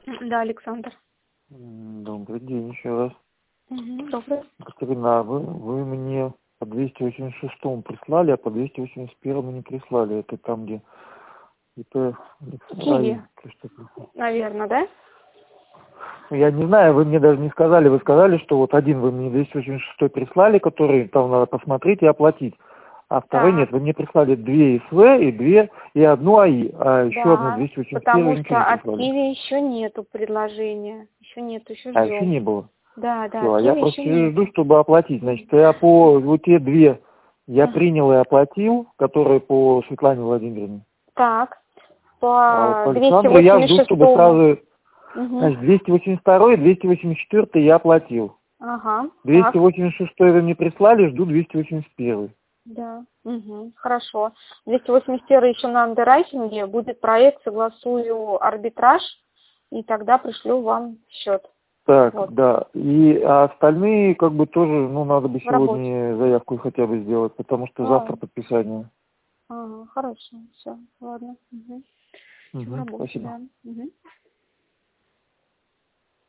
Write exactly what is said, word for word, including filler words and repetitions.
Да, Александр. Добрый день еще раз. Угу, добрый. Катерина, вы, вы мне по двести восемьдесят шестому прислали, а по двести восемьдесят первому не прислали. Это там, где ИП Киви, наверное, да? Я не знаю, вы мне даже не сказали. Вы сказали, что вот один вы мне двести восемьдесят шестой прислали, который там надо посмотреть и оплатить. А второй Так. нет, вы мне прислали две СВ и две, и одну АИ, а еще Да, одну двести восемьдесят потому первую что ничего не от прислали. Киви еще нету предложения. Еще нету, еще А еще ждем. не было. Да, да, Все, от а я Киви просто еще нет. жду, чтобы оплатить. Значит, я по вот те две я Ага. принял и оплатил, которые по Светлане Владимировне. Так, А вот по по двести Александру я восемьдесят жду, чтобы шестому. сразу, Угу. значит, двести восемьдесят второй и двести восемьдесят четвёртый я оплатил. Ага, двести так. восемьдесят шестой вы мне прислали, жду двести восемьдесят первый. Да, угу, хорошо. двести восемьдесят первый еще на андеррайтинге. Будет проект, согласую арбитраж, и тогда пришлю вам счет. Так, Вот. да. И а остальные, как бы, тоже, ну, надо бы В работе. сегодня заявку хотя бы сделать, потому что А, завтра подписание. ага, хорошо, все, ладно. Угу. В Угу, работе, спасибо. да. Угу.